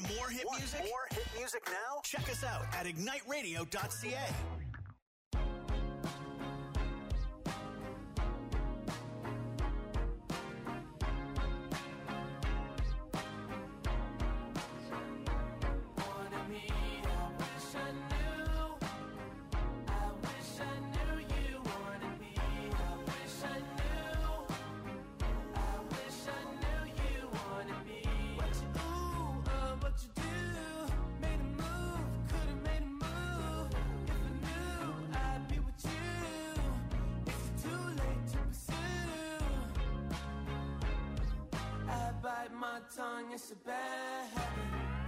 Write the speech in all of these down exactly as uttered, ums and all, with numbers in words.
more hit Want music? More hit music now? Check us out at ignite radio dot c a. Tongue, it's a bad habit.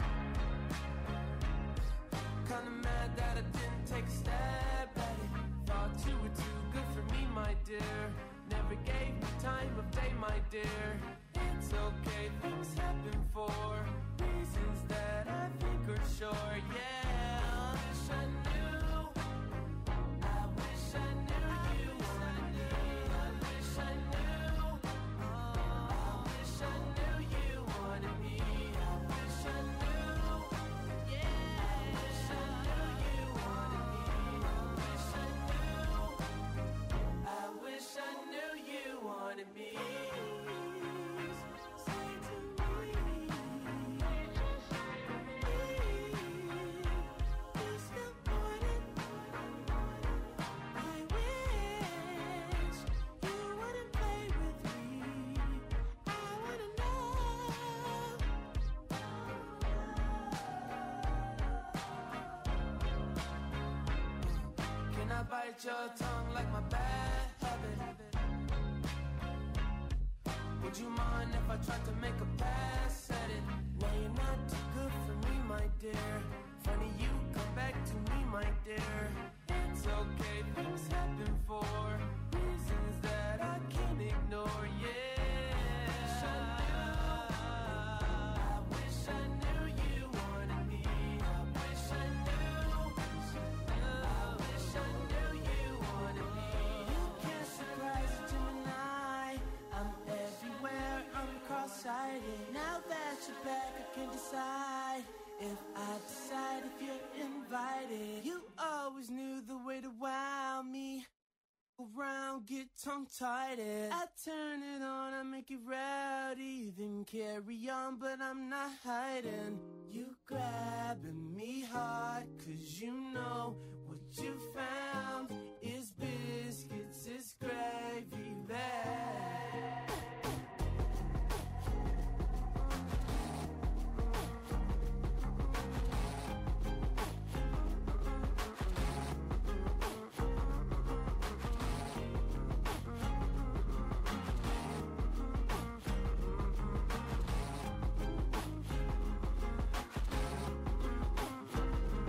Kinda mad that I didn't take a stab at it. Thought you were too good for me, my dear. Never gave me time of day, my dear. It's okay, things happen for reasons that I think are sure, yeah. I wish I knew. I wish I knew you. I knew. I wish I knew. I wish I knew you wanted me. I wish I knew. Yeah. I wish I knew you wanted me. I wish I knew. I wish I knew you wanted me. Say to me, you still want it. I wish you wouldn't play with me. I wanna know. Can I bite your tongue like my bad habit? Would you mind if I tried to make a pass at it? No, you're not too good for me, my dear. Funny you come back to me, my dear. It's okay, things happen for reasons that I can't ignore, yeah. I wish I knew you wanted me. I wish I knew. I wish I knew you wanted me. You can't surprise a Gemini. I'm everywhere, I'm cross-sighted. Now that you're back, I can decide if I decide if you're invited. You always knew the way to wow me. Around, get tongue-tied. I turn it on, I make it rowdy. Then carry on, but I'm not hiding. You grabbing me hard, cause you know what you found is biscuits, is gravy there.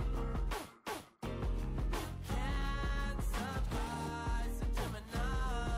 Can't surprise a Gemini.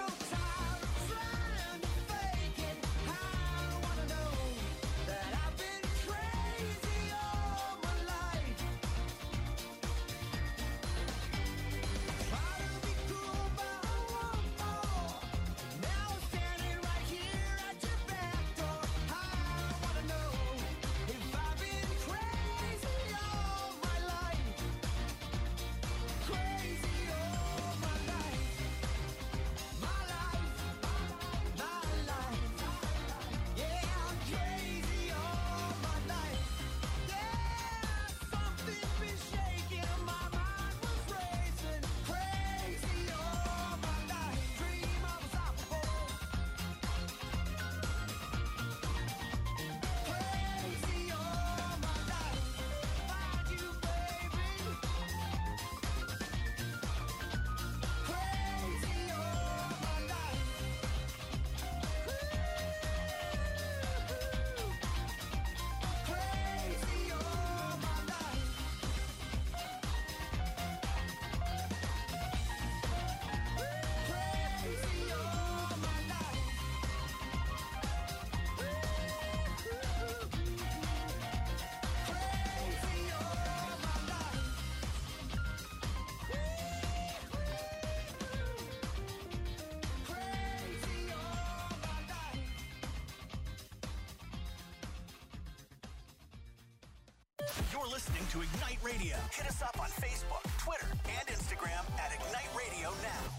You're listening to Ignite Radio. Hit us up on Facebook, Twitter, and Instagram at Ignite Radio Now.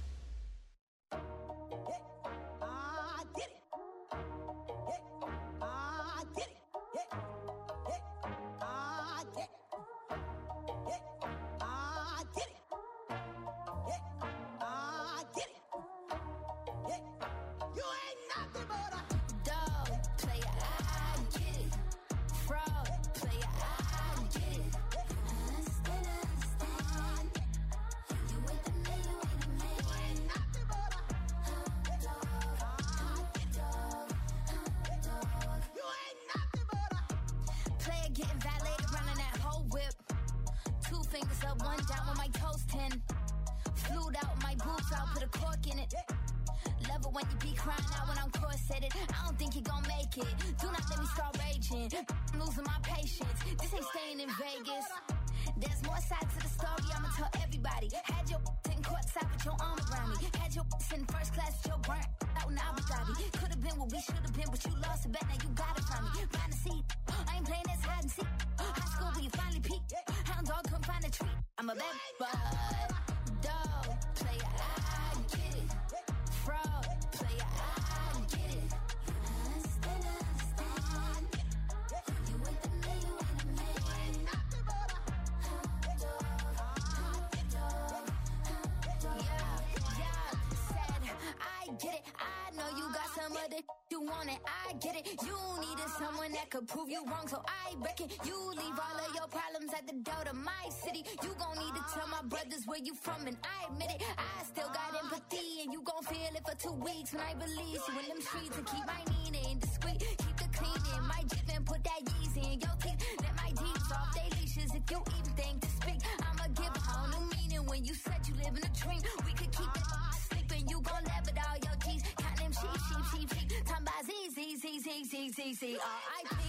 Could prove you wrong, so I reckon you leave all of your problems at the door to my city. You gon' need to tell my brothers where you from, and I admit it. I still got empathy, and you gon' feel it for two weeks when I release you in them streets and keep my meaning discreet. Keep the cleaning, my Jeep and put that Yeezy in your teeth. Let my D's off they leashes if you even think to speak. I'ma give a whole new meaning when you said you live in a dream. We could keep it sleeping, you gon' laugh at all your G's. Count them sheep, sheep, sheep, sheep. Time by Z, Z, Z, Z, Z, Z, Z, R I P.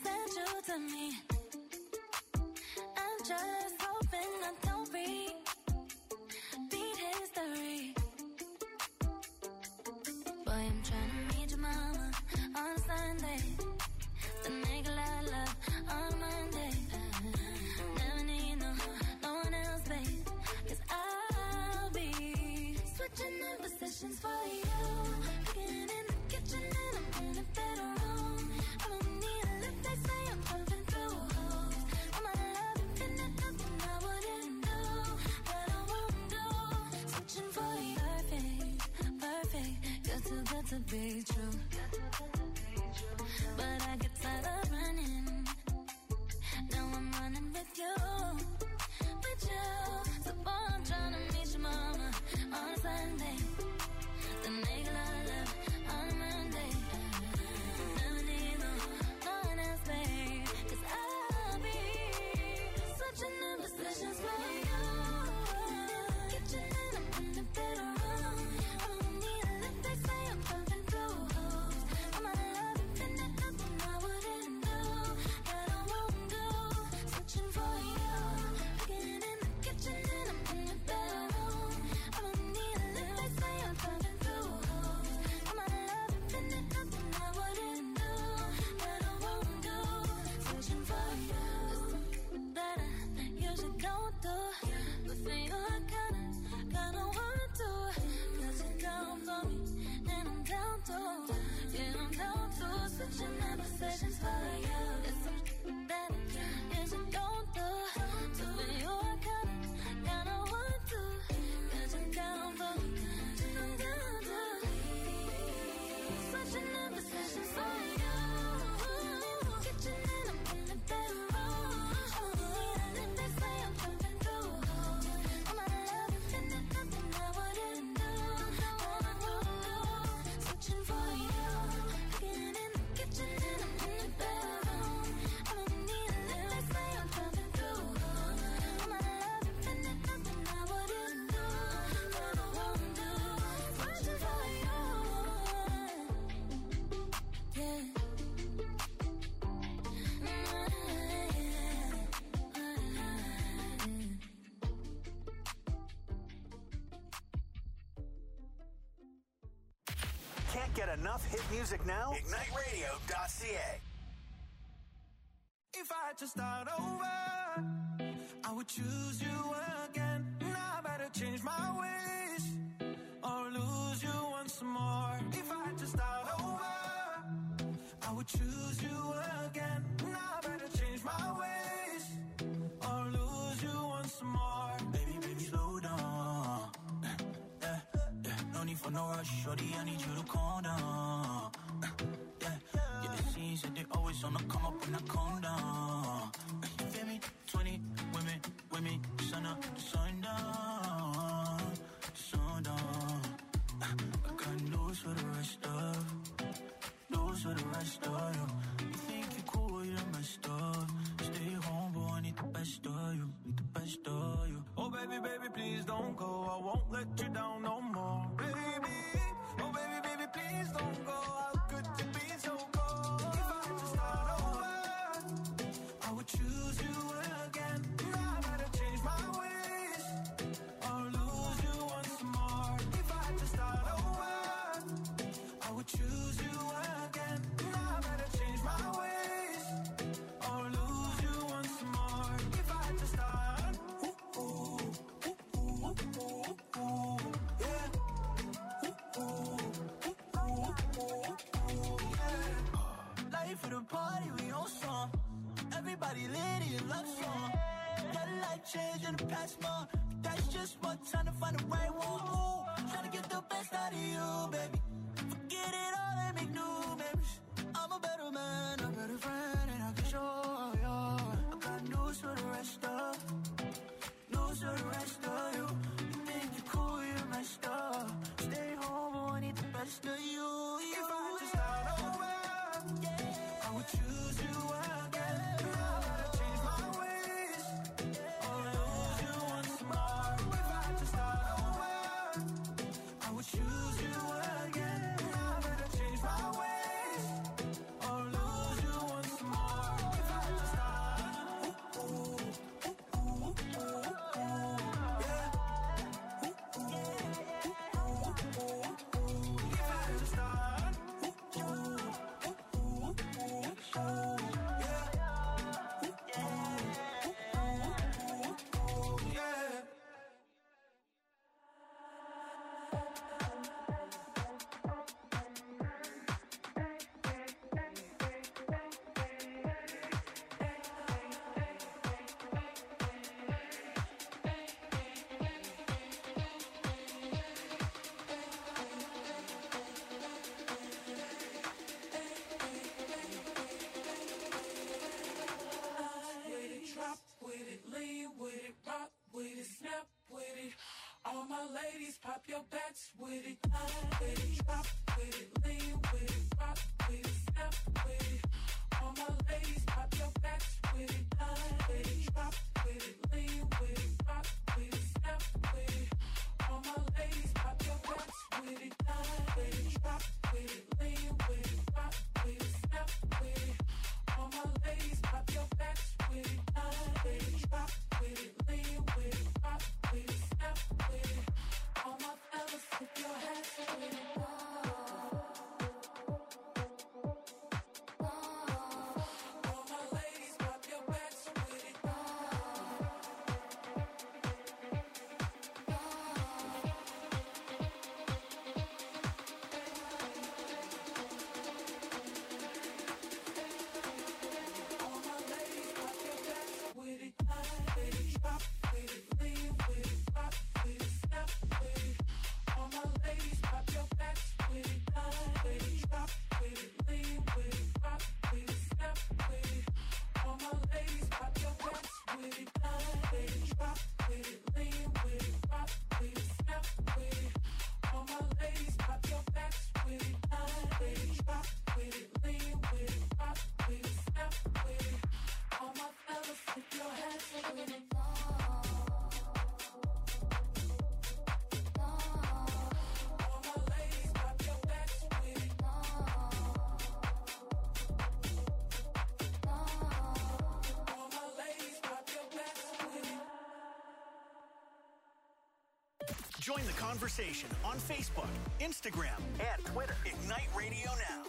To me, I'm just hoping I don't read Boy, I'm trying to meet your mama on a Sunday. Then make a lot of love on a Monday. Never need no, no one else, babe. Cause I'll be switching in positions for you. Cooking in the kitchen and I'm in the bedroom. I don't need a lift, they say I'm pumping through holes. All my love infinite, nothing I wouldn't do, that I won't do. Switching for you. Perfect, perfect. You're too good to be true. But I get tired of running. Now I'm running with you, with you. So boy, I'm trying to meet your mama on a Sunday. Then make a lot of love on a Monday. Never need no, no one else, babe. Cause I'll be switching in positions for you. Kitchen and I'm in the bedroom. I don't need a lift, they say I'm pumping through holes. All my love infinite, nothing I wouldn't do, that I won't do. Switching for you. Cooking in the kitchen and I'm in the bedroom. I don't need a lift, they say I'm pumping through holes. All my love infinite, nothing I wouldn't do, that I won't do. Switching for you. That I usually don't do, but for you I kinda, kinda want to. Cause you're down for me, and I'm down too. Yeah, I'm down to. Switching my positions for you. It's something that I usually don't do, so for you I kinda, kinda want to. Cause you're down for me, and I'm down too. Switching my positions for you. Kitchen and I'm in the bedroom. I don't need a lift, they say I'm pumping through holes. All my love infinite, nothing I wouldn't do, that I won't do. Switching for you. Cooking in the kitchen and I'm in the bedroom. I don't need a lift, they say I'm pumping through holes. All my love infinite, nothing I wouldn't do, that I won't do. Switching for you. Yeah. Can't get enough hit music now? ignite radio dot c a. If I had to start over, I would choose you again. Now I better change my ways or lose you once more. If I had to start over, I would choose you again. Now I better change my ways or lose you once more. Baby, baby, slow down. Yeah, yeah. No need for no rush, shorty, I need you to calm down. Yeah, yeah, it seems that they always on the come up and I calm down. You feel me? twenty women with me, sun up, sun down, sun down. I got news for the rest of, news for the rest of you. You think you're cool, you're messed up. Stay home, boy, I need the best of you, need the best of you. Oh baby, baby, please don't go. I won't let you down no more, baby. Oh baby, baby, please don't go. How could you be so cold? If I had to start over, I would choose you again. Now I better change my ways or lose you once more. If I had to start over, I would choose you again. Now I better change my ways or lose you once more. If I had to start, ooh, ooh, ooh, ooh, ooh, ooh, yeah. Ooh, ooh, ooh, ooh, ooh, yeah. Life for the party, we on song. Everybody lit in love song. That life changed in the past month. That's just one time to find the right one. Ooh, trying to get the best out of you, baby. Forget it all and make new memories. I'm a better man, a better friend, and I can show you. I got news for the rest of, news for the rest of you. You think you're cool, you're messed up. Stay home, boy, I need the best of you. If I had to start over, I would choose you again. Now I gotta change my ways or lose you once more. If I had to start over, I would choose you again. Now I better change my ways or lose you once more. If I had to start, ooh, ooh, ooh, ooh, ooh, ooh, my ladies, pop your backs with it. With it, drop with it, lean with it, rock with it, snap with it. All my ladies, pop your backs with it. With it, drop with it, lean with it, rock with it, snap with it. All my ladies, pop your backs with it. With it, drop with it, lean with it, rock with it, snap with it. All my ladies, pop your backs with it. With it, drop with it, lean with it, rock with it, snap with it. All my fellas, tip your hats with it. Join the conversation on Facebook, Instagram, and Twitter. Ignite Radio Now.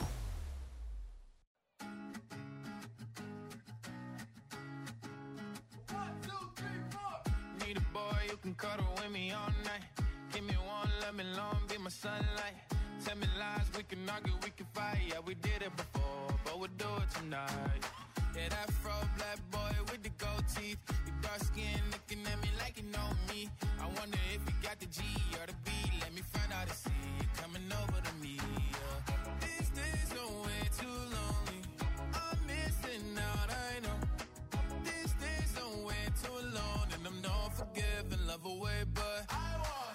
One, two, three, four. Need a boy who can cuddle with me all night. Give me one, let me long, be my sunlight. Tell me lies, we can argue, we can fight. Yeah, we did it before, but we'll do it tonight. Yeah, that fro black boy with the gold teeth. Your dark skin looking at me like you know me. I wonder if you got the G or the B. Let me find out and see you coming over to me. Yeah. These days are way too lonely. I'm missing out, I know. These days are way too alone. And I'm not forgiving, love away, but I want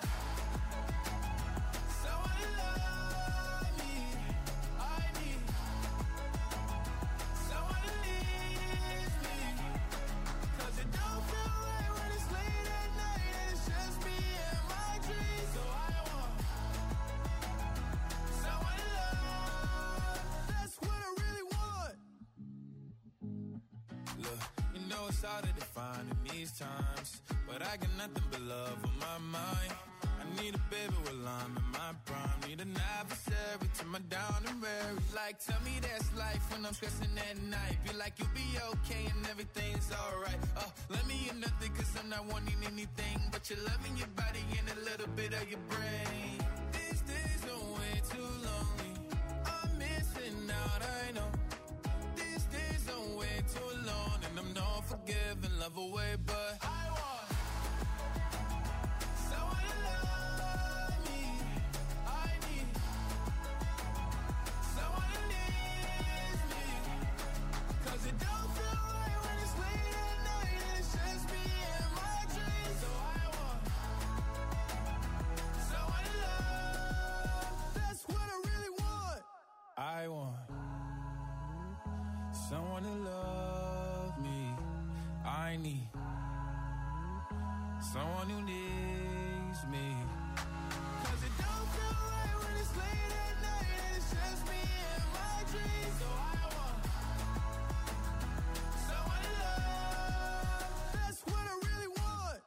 someone to love me. I need someone to leave me. Cause it don't feel right when it's late at night and it's just me and my dreams. So I want someone to love. That's what I really want. Look, you know it's hard to define in these times, but I got nothing but love on my mind. I need a baby while I'm in my prime. Need an adversary to my down and weary. Like, tell me that's life when I'm stressing at night. Be like, you'll be okay and everything's alright. Uh, let me in nothing cause I'm not wanting anything but your love in your body and a little bit of your brain. These days are way too lonely. I'm missing out, I know. These days are way too alone. And I'm not forgiving, love away, but I want someone to love me. I need someone to leave me. Cause it don't feel right when it's late at night and it's just me and my dreams. So I want someone to love. That's what I really want. I want someone to love me. I need someone who needs me. Cause it don't feel right when it's late at night and it's just me and my dreams. So I want someone to love. That's what I really want.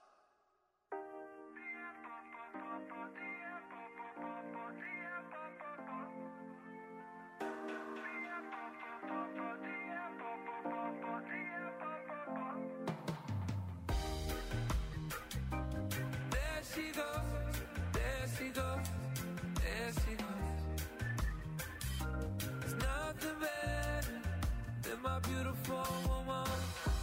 There she goes, there she goes, there she goes. There's nothing better than my beautiful woman.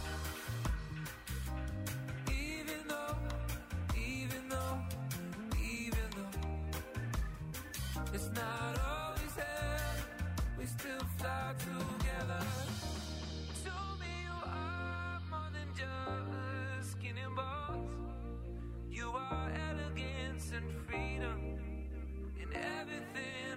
Even though, even though, even though it's not always there, we still fly together. Show me you are more than just skin and bones. You are elegance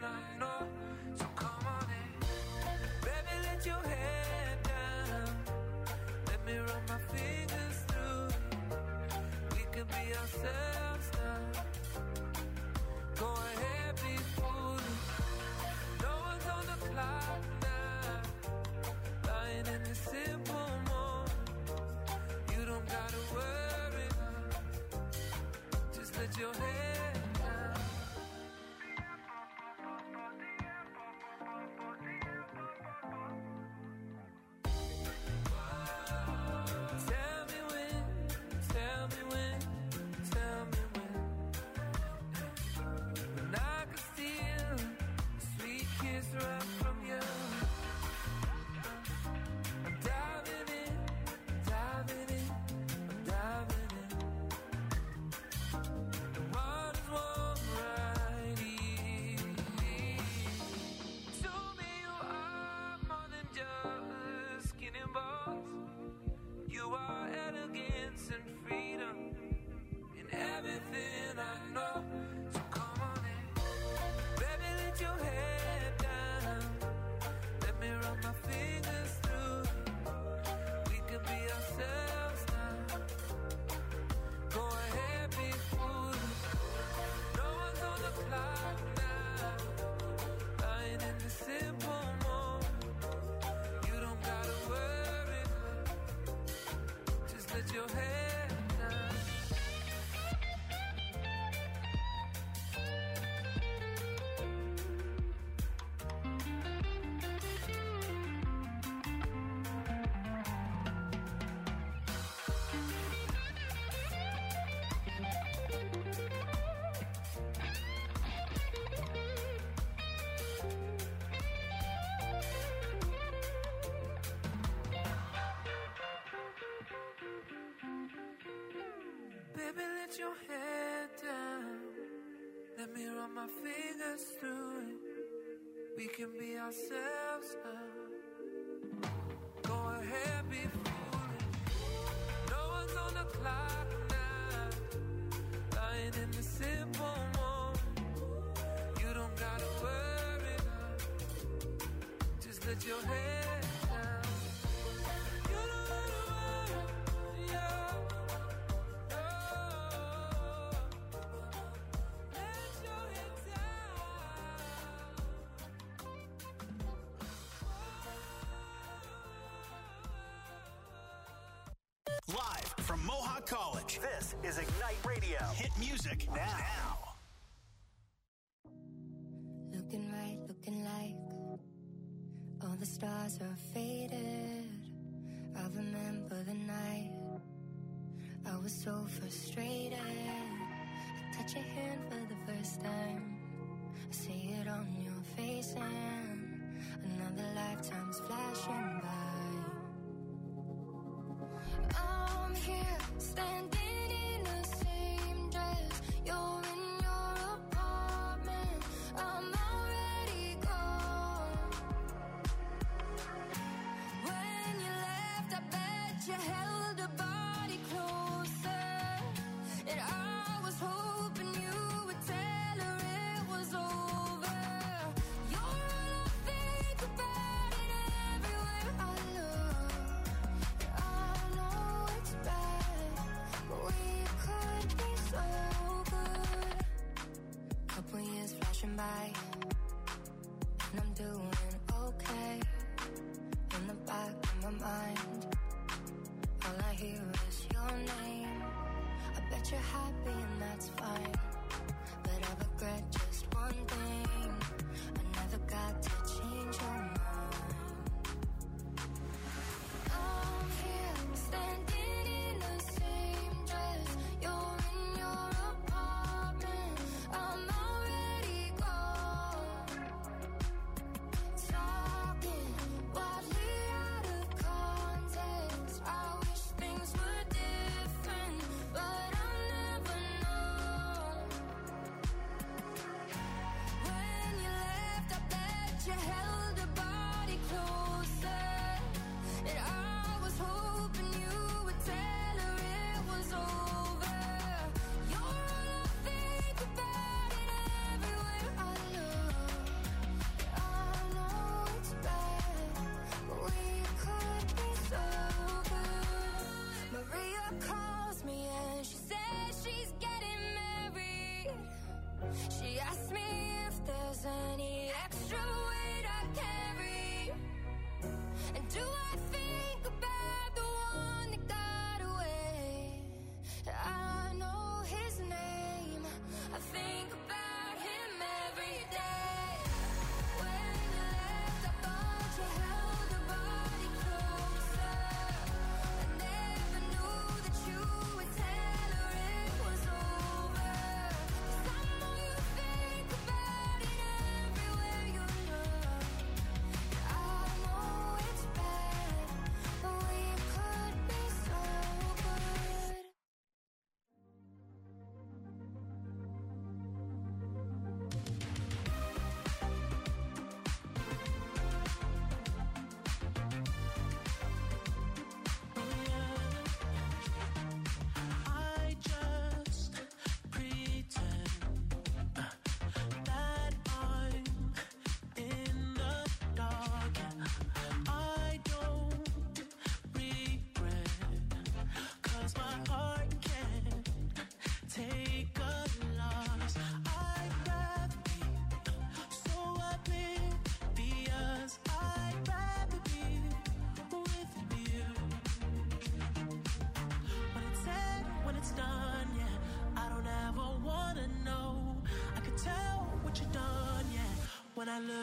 I know. So come on in, baby, let your hair down. Let me run my fingers through it. We could be ourselves now. Go ahead, be foolish. No one's on the clock now. Lying in the simple moment. You don't gotta worry now. Just let your head down. Tell me when, tell me when, tell me when. When I could steal a sweet kiss right from you. I'm diving in, diving in, I'm diving in. The water's warm right here. To me you are more than just skin and bones. You are elegance and freedom in everything I know. So come on in, baby, let your head down. Let me run my fingers through it. We could be ourselves now. Go ahead, be foolish. No one's on the clock now. Lying in the simple moment. You don't gotta worry now. Just let your head down. Baby, let your head down. Let me run my fingers through it. We can be ourselves now. Go ahead, be foolish. No one's on the clock now. Lying in the simple moment. You don't gotta worry now. Just let your head down. You don't gotta worry, yeah. Live from Mohawk College, this is Ignite Radio. Hit music now. Looking right, looking like all the stars are faded. I remember the night I was so frustrated. I touch your hand for the first time. I see it on your face and another lifetime's flashing by. I'm here, standing in the same dress. You're in your apartment. I'm already gone. When you left, I bet you held a body closer. And I was hoping you would tell her it was over. You're all I think about it everywhere I look. I know it's bad, but we could be so good. Couple years flashing by, and I'm doing okay. In the back of my mind, all I hear is your name. I bet you're happy and that's fine, but I regret just one thing. I never got to change your mind. I'm here, standing in the same dress. You're in your apartment. I'm already gone. Talking wildly out of context. I wish things were different, but I'll never know. When you left, I bet you held a body closer. And I was hoping you would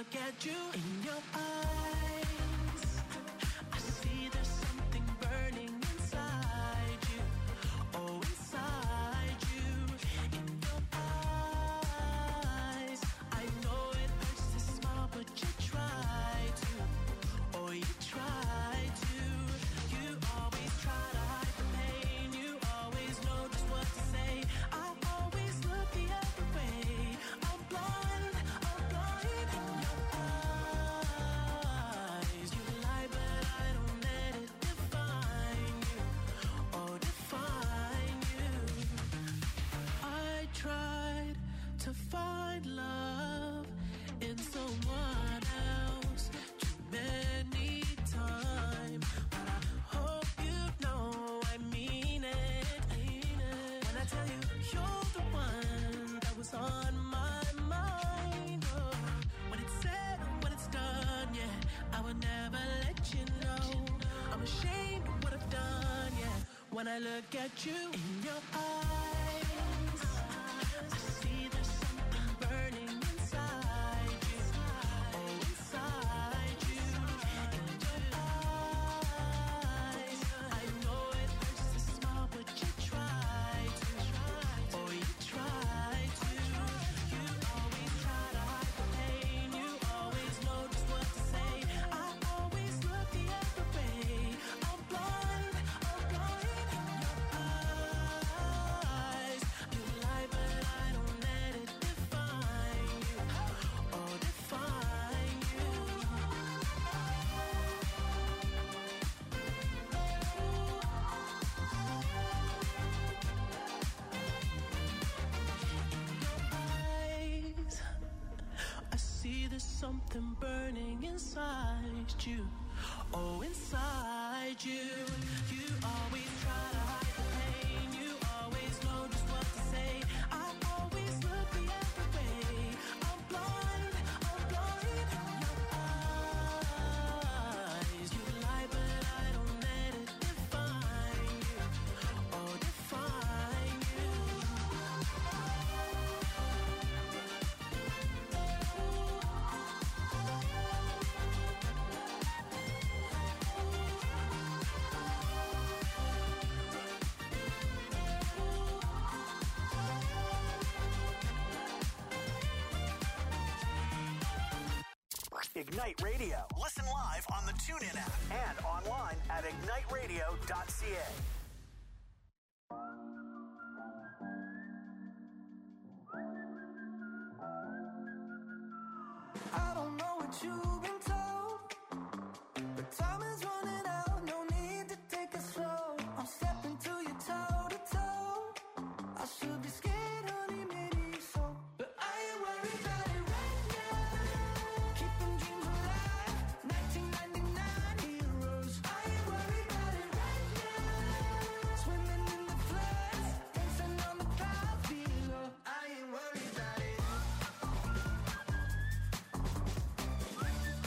look at you in your eyes, I see there's something burning inside you. Oh, inside you, in your eyes. I know it hurts to smile, but you try to. Oh, you try to. You always try to hide the pain. You always know just what to say. I always look the other way. I'm blind, I'm blind in your eyes. You lie, but I don't let it define you. Oh, define you. I tried to find love in someone else too many times, but I hope you know I mean it. When I tell you you're the one that was on my mind. Oh, when it's said and when it's done, yeah, I would never let you know. I'm ashamed of what I've done, yeah. When I look at you in your eyes, I see there's something burning inside you. Oh, inside you, in your eyes. I know it hurts to smile, but you try to. Oh, you try to. You always try to hide the pain. You always know just what to say. I always look the other way. I'm blind, I'm blind in your eyes. You lie, but I don't let it define you. Oh, define you. Eyes, I see there's something burning inside you. Oh, inside you. You always try to hide the pain. You always know just what to say. I always look the other way. I'm blind, I'm blind in your eyes. You lie, but I don't let it define you. Oh, define you. Ignite Radio. Listen live on the TuneIn app and online at ignite radio dot c a. I don't know what you've been told, but time is running out. No need to take it slow. I'm stepping to you toe to toe. I should be scared, honey, maybe so, but I ain't worried about it right now. Keeping dreams alive, nineteen ninety-nine heroes. I ain't worried about it right now. Swimming in the floods, dancing on the clouds below. I ain't worried about it.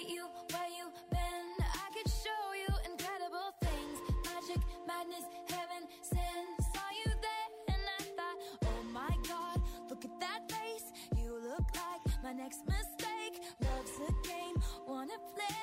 meet you where you been. I could show you incredible things. Magic, madness, heaven, sin. Saw you there and I thought, oh my God, look at that face. You look like my next mistake. Love's a game, wanna play.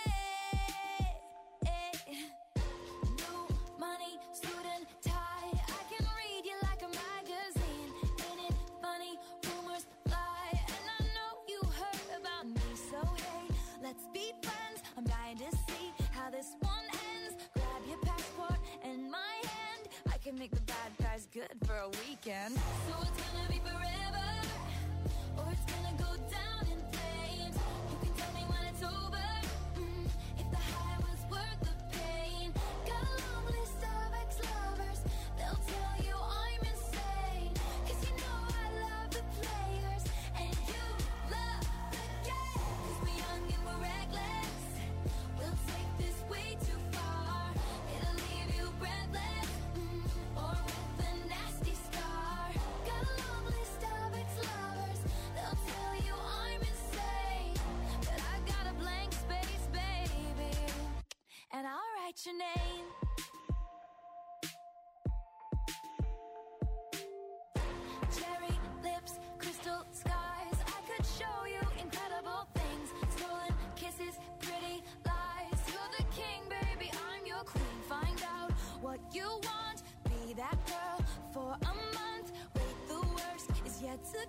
New money, suit and tie. I can read you like a magazine. Ain't it funny? Rumors fly, and I know you heard about me. So hey, let's be friends. I'm dying to see how this one ends. Grab your passport and my hand. I can make the bad guys good for a weekend. So it's gonna be forever, or it's gonna go down in flames. You can tell me when it's over, mm, if the high was worth the pain. Got a long list of ex-lovers. They'll tell you I'm insane, 'cause you know I love the players and you love the game. 'Cause we're young and we're reckless. We'll take this way too far. It'll leave you breathless, mm, or with a nasty scar. Got a long list of ex-lovers. They'll tell you I'm insane, but I got a blank space, baby, and I'll write your name. Cherry lips, crystal skies. I could show you incredible things. Stolen kisses, pretty lies. You're the king, baby, I'm your queen. Find out what you want. Be that girl for a month. Wait, the worst is yet to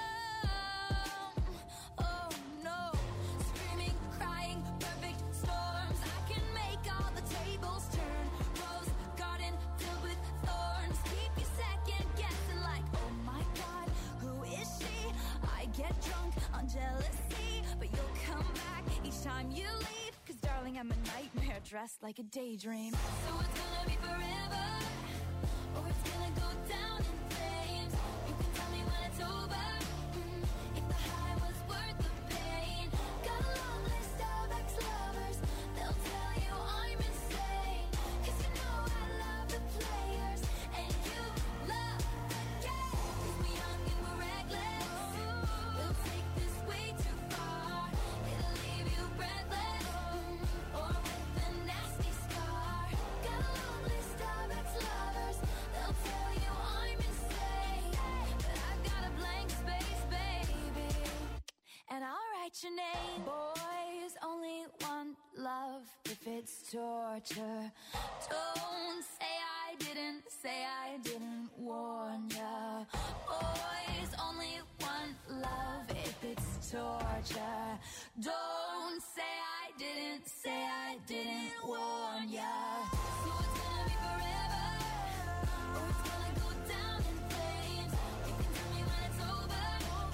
come. Oh no. Screaming, crying, perfect storms. I can make all the tables turn. Rose garden filled with thorns. Keep you second guessing like, oh my God, who is she? I get drunk on jealousy, but you'll come back each time you leave. 'Cause darling, I'm a nightmare dressed like a daydream. So it's gonna be forever, or it's gonna go down in flames. You can tell me when it's over, mm, if the high was worth the pain. Got a long list of ex-lovers. They'll tell you I'm insane, 'cause you know I love the players and you love the game. 'Cause we're young and we're reckless. We'll take this way too far. It'll leave you breathless, mm, or with a nasty scar. Got a long list of ex-lovers. They'll tell you I'm insane, but I've got a blank space, baby, and I'll write your name. Boys only want love if it's torture. Don't say I didn't, say I didn't warn ya. Boys only want love if it's torture. Don't say I didn't, say I didn't warn ya. So it's gonna be forever, or it's gonna go down in flames. You can tell me when it's over,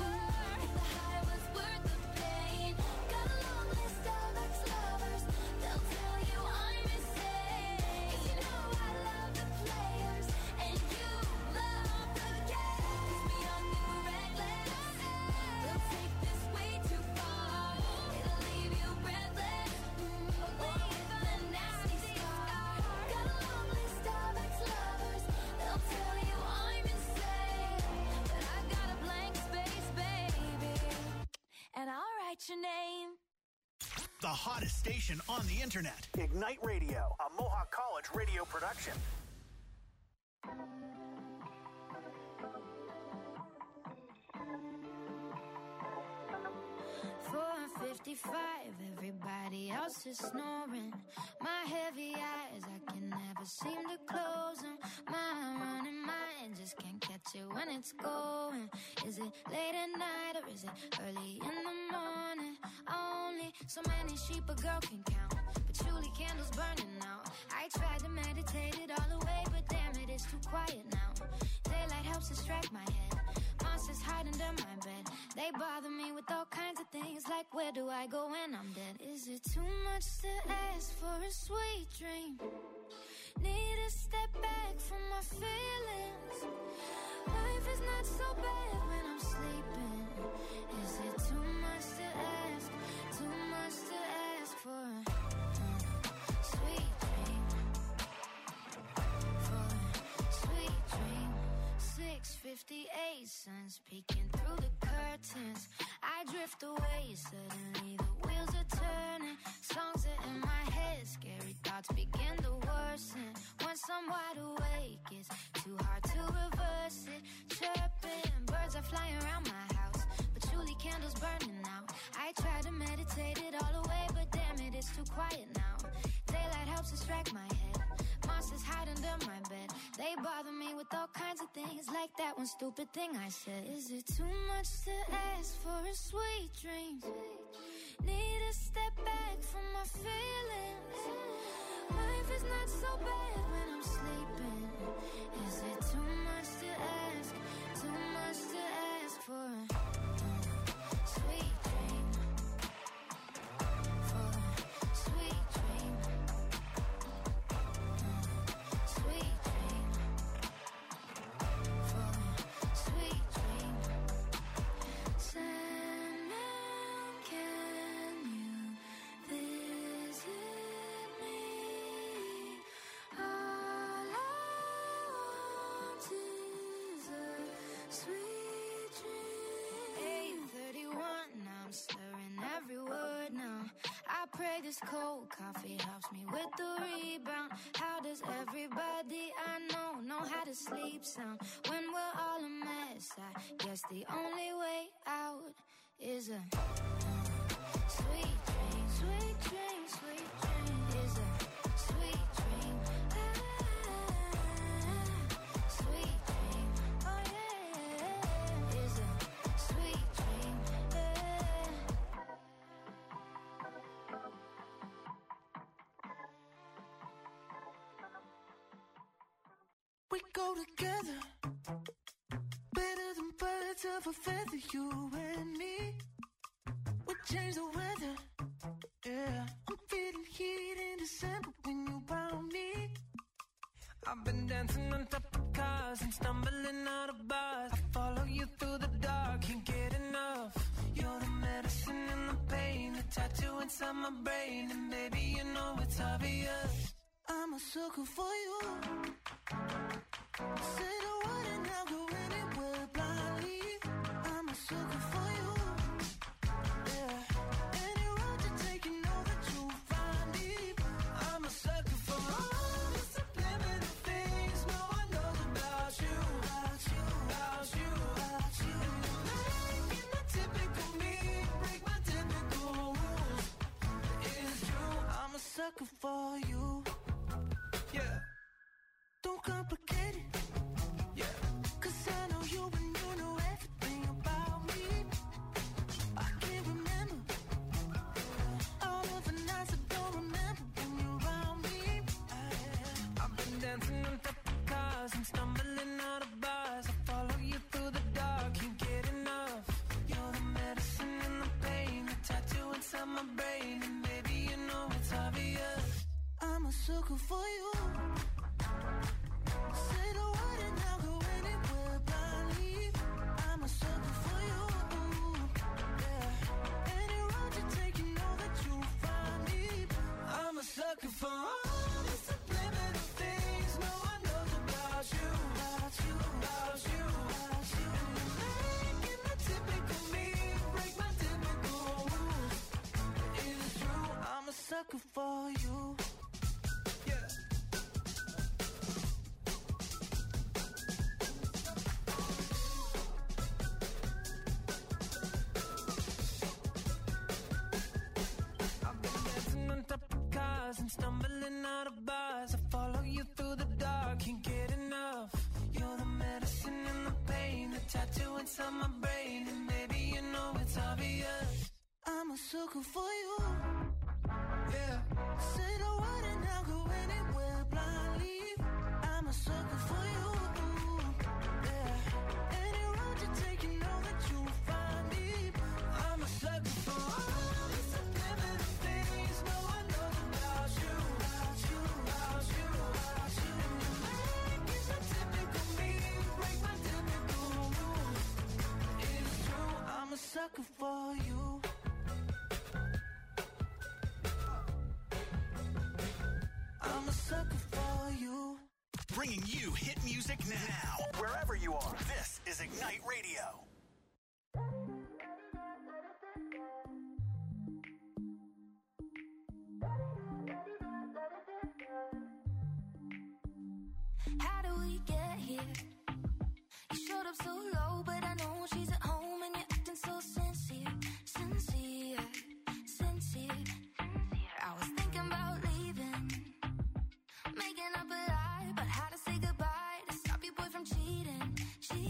if the high was worth the pain. Got a long list of ex-lovers. They'll tell you I'm insane, 'cause you know I love the players and you love the game. 'Cause we're young and we're reckless. We'll take this way too far. It'll leave you breathless, mm, or with a nasty scar. Got a long list of ex-lovers. They'll tell you I'm insane, but I've got a blank space, baby, and I'll write your name. The hottest station on the internet. Ignite Radio, a Mohawk College radio production. four fifty-five, everybody else is snoring. My heavy eyes, I can never seem to close them. My running mind just can't catch it when it's going. Is it late at night or is it early in the morning? Only so many sheep a girl can count, patchouli candles burning out. I tried to meditate it all away, but damn it, it's too quiet now. Daylight helps distract my head. Monsters hide under my bed. They bother me with all kinds of things, like where do I go when I'm dead? Is it too much to ask for a sweet dream? Need to step back from my feelings. Life is not so bad when I'm sleeping. Is it too much to ask? Too much to ask for a uh, sweet dream? For a sweet dream. six fifty-eight, sun's peeking through the curtains. I drift away, suddenly the wheels are turning. like that one stupid thing I said. Is it too much to ask for a sweet dream? Need to step back from my feelings. Life is not so bad when I'm sleeping. Is it too much to ask? Too much to ask for a uh, sweet dream? For a sweet dream. Uh, sweet dream. For a sweet dream. Sandman, can you visit me? All I want is a sweet dream. eight thirty-one, now I'm slurring every word now. I pray this cold coffee helps me with the rebound. How does everybody I know know how to sleep sound? When we're all a mess, I guess the only way out is a sweet dream, sweet dream, sweet dream. Is a sweet dream. Ah, sweet dream. Oh yeah. Is a sweet dream. Yeah. We go together, better than birds of a feather, you and me. We change the weather, yeah. I'm feeling heat in December when you found me. I've been dancing on top of cars and stumbling out of bars. I follow you through the dark, can't get enough. You're the medicine and the pain, the tattoo inside my brain. And baby, you know it's obvious, I'm a sucker for you. Say the word and I'll go anywhere blindly. I'm a sucker for you. Yeah. Any road you take, you know that you'll find me. I'm a sucker for all the subliminal things no one knows about you. About you, about you, about you. And you're making the typical me break my typical rules. It's true, I'm a sucker for you. Yeah. Don't complicate it. Yeah. Cause I know you and you know everything about me. I can't remember all of the nights I don't remember when you're around me. I, I've been dancing on top of cars and stumbling out of bars. I follow you through the dark, can't get enough. You're the medicine and the pain, the tattoo inside my brain. And baby, you know it's obvious, I'm a sucker for you. Say the word and I'll go anywhere blindly. I'm a sucker for you. Yeah. Any road you take, you know that you'll find me. I'm a sucker for all the subliminal things no one knows about you. About you, about you, about you. And you're making the typical me break my typical rules. It's true, I'm a sucker for you. Yeah. And stumbling out of bars, I follow you through the dark, can't get enough. You're the medicine and the pain, the tattoo inside my brain. And baby, you know it's obvious, I'm a sucker for you. Yeah. Say the word and I'll go anywhere blindly. I'm a sucker for you. Yeah. Any road you take, you know that you'll find me. I'm a sucker for all the subliminal things no one knows about you. About you, about you, about you. Making the typical me break my typical rules. It's true, I'm a sucker for you. I'm a sucker for you. Bringing you hit music now, wherever you are. This is Ignite Radio. How do we get here? You showed up so low, but I know she's at home and you're acting so sincere, sincere, sincere. I was thinking about leaving, making up a lie about how to say goodbye to stop your boy from cheating, cheating.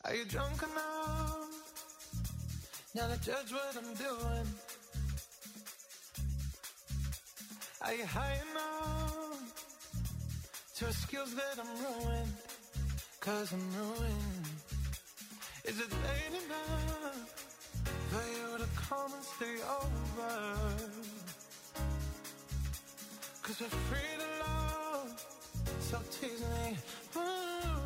Are you drunk enough now to judge what I'm doing? Are you high enough to excuse that I'm ruined? Cause I'm ruined. Is it late enough for you to come and stay over? Cause we're free to love, so tease me. Ooh.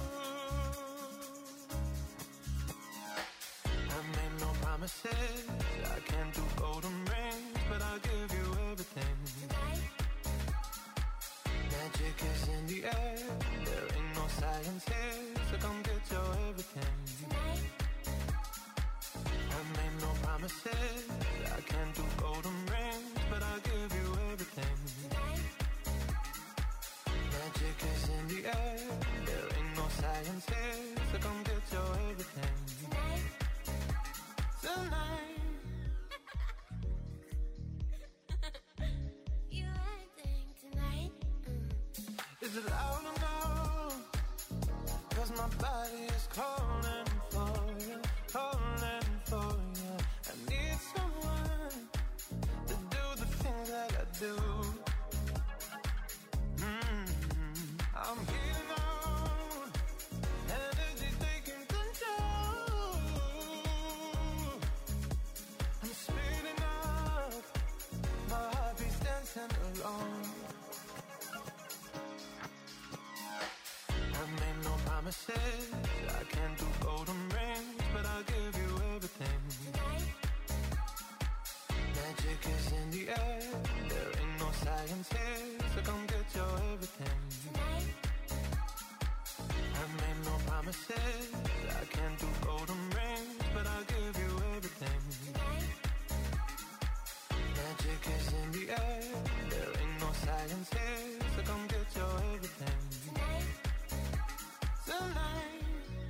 I made no promises, I can't do golden rings, but I'll give you everything. Tonight. Magic is in the air, there ain't no science here, so come get your everything. Tonight. I made no promises, I can't do golden rings, but I'll give you everything. Tonight. Magic is in the air, there ain't no science here, so come get your everything. Tonight. Tonight. You acting tonight. Mm. Is it loud enough? Cause my body is calling for you, calling for you. I need someone to do the things that I do. Mm-hmm. I'm heating on, energy taking control. I'm speeding up, my heartbeat's dancing alone. I made no promises, I can't do golden rings, but I'll give you everything. Tonight. Magic is in the air, there ain't no science here, so come get your everything. Tonight. I made no promises, I can't do golden rings, but I'll give you everything. Tonight. Magic is in the air, there ain't no science here, so come get your everything. Tonight. Tonight.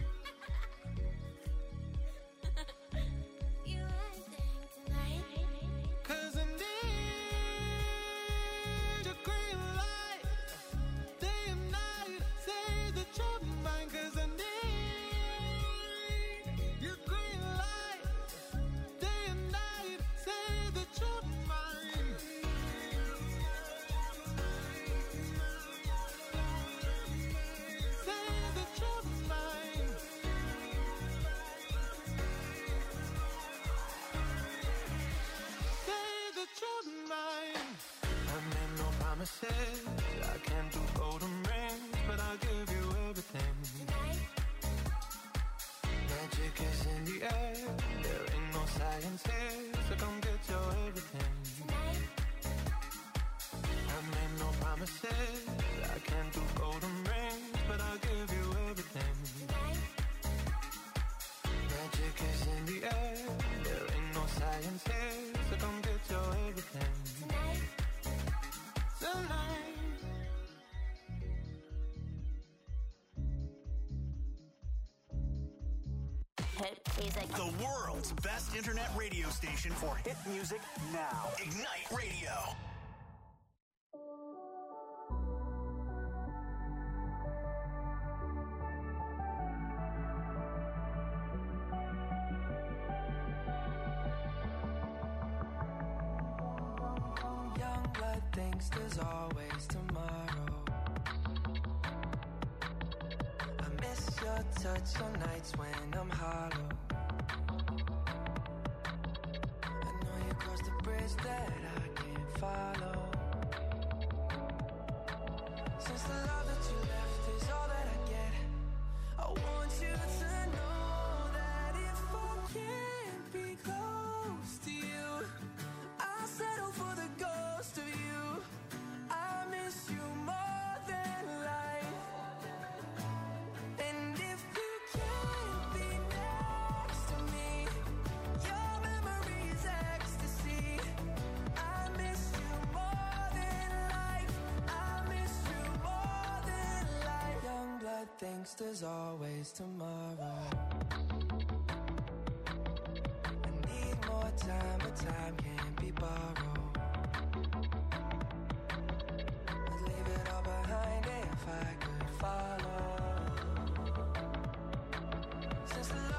You acting tonight. Cause I need your green light, day and night, say that you're mine. Cause I need your green light, day and night, say that you're mine. Say that you're mine. Say that you're mine. I made no promises, I can't do golden rings, but I'll give you everything. Tonight. Magic is in the air, there ain't no science here, so come get your everything. Tonight. I made no promises, I can't do golden rings, but I'll give you everything. Tonight. Magic is in the air, there ain't no science here, so come get your everything. Tonight. Tonight. Hit music. The world's best internet radio station for hit music now. Ignite Radio. Young blood thinks there's always tomorrow. I miss your touch on nights when I'm hollow. I know you crossed the bridge that I can't follow. Since the love that you left is all that I get, I want you to know that if I can't be close to you, I'll settle for the ghost of you. I miss you more than life. And if you can't be next to me, your memory is ecstasy. I miss you more than life. I miss you more than life. Young blood thinks there's always tomorrow. I need more time, but time can't be borrowed. I'd leave it all behind if I could follow. Since the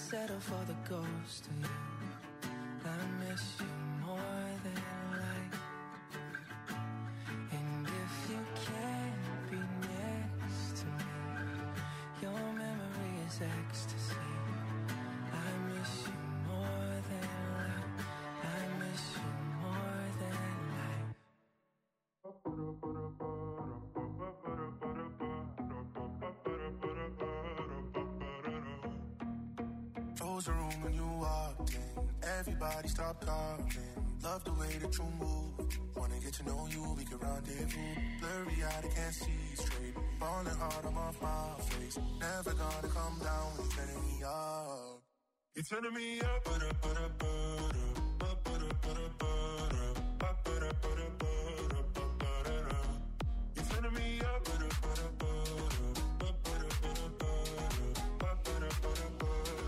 settle for the ghost of you. I miss you more than life. And if you can't be next to me, your memory is ecstasy. I miss you more than life. I miss you more than life. Close the room when you walked in. Everybody stop talking. Love the way that you move. Wanna get to know you, we can rendezvous. Blurry eyed, I can't see straight. Falling hard, I'm off my face. Never gonna come down when you're turning me up. You're turning me up, but up, but up, but up, but up, but up, but up, but up, but up, but up. You're turning me up, but up, but up, but up, but up, but up, but up, but up.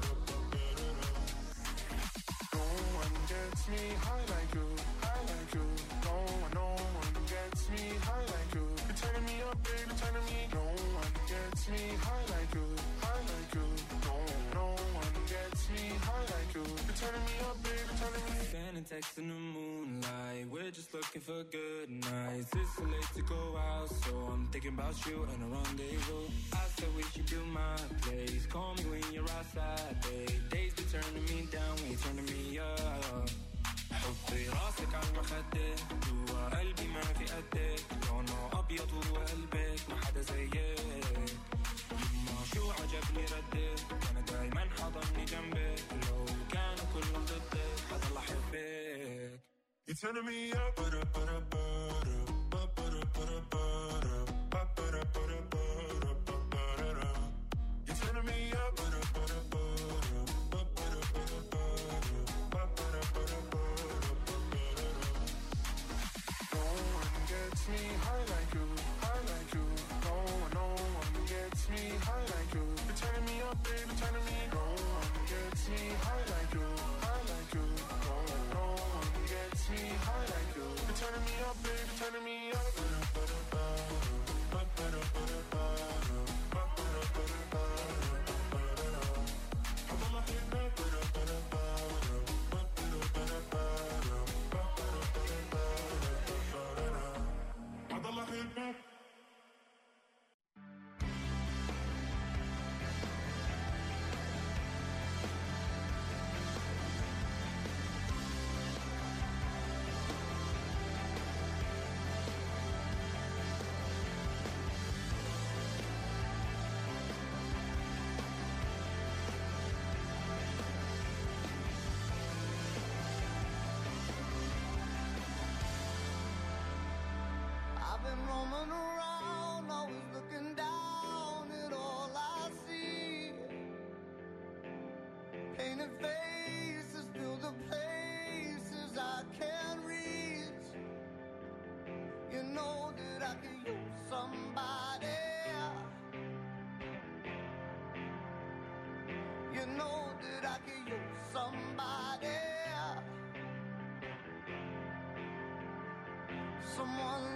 No one gets me high like you, high like you. No one, no one gets me high like you. You're turning me up, baby, turning me. No one gets me high like you, high like you. No, no one gets me high like you. You're turning me up, baby, turning me. Sending texts in the moonlight. We're just looking for good nights. It's too late to go out, so I'm thinking about you and a rendezvous. I said we should do my place. Call me when you're outside, babe. Days be turning me down when you're turning me up. حطي راسك على المخدة جوا قلبي ما في قدك لونه أبيض وقلبك ما حدا زيك يما شو عجبني ردك أنا دايما حضني جنبك لو كانوا كلهم ضدك حضل أحبك. You're turning me up, but up, but up, but up, but up, but up, but up, but up, but up, but up, but up. You're turning me up, but up, but up, but up, but up, but up, but up, but up. No one gets me high like you, high like you. No one, no one gets me high like you. You're turning me up, baby, turning me. No one gets me high like you, high like you. No, no one gets me high like you. You're turning me up, baby, turning me up. I've been roaming around, always looking down at all I see. Painted faces fill the places I can't reach. You know that I could use somebody. You know that I could use somebody. Someone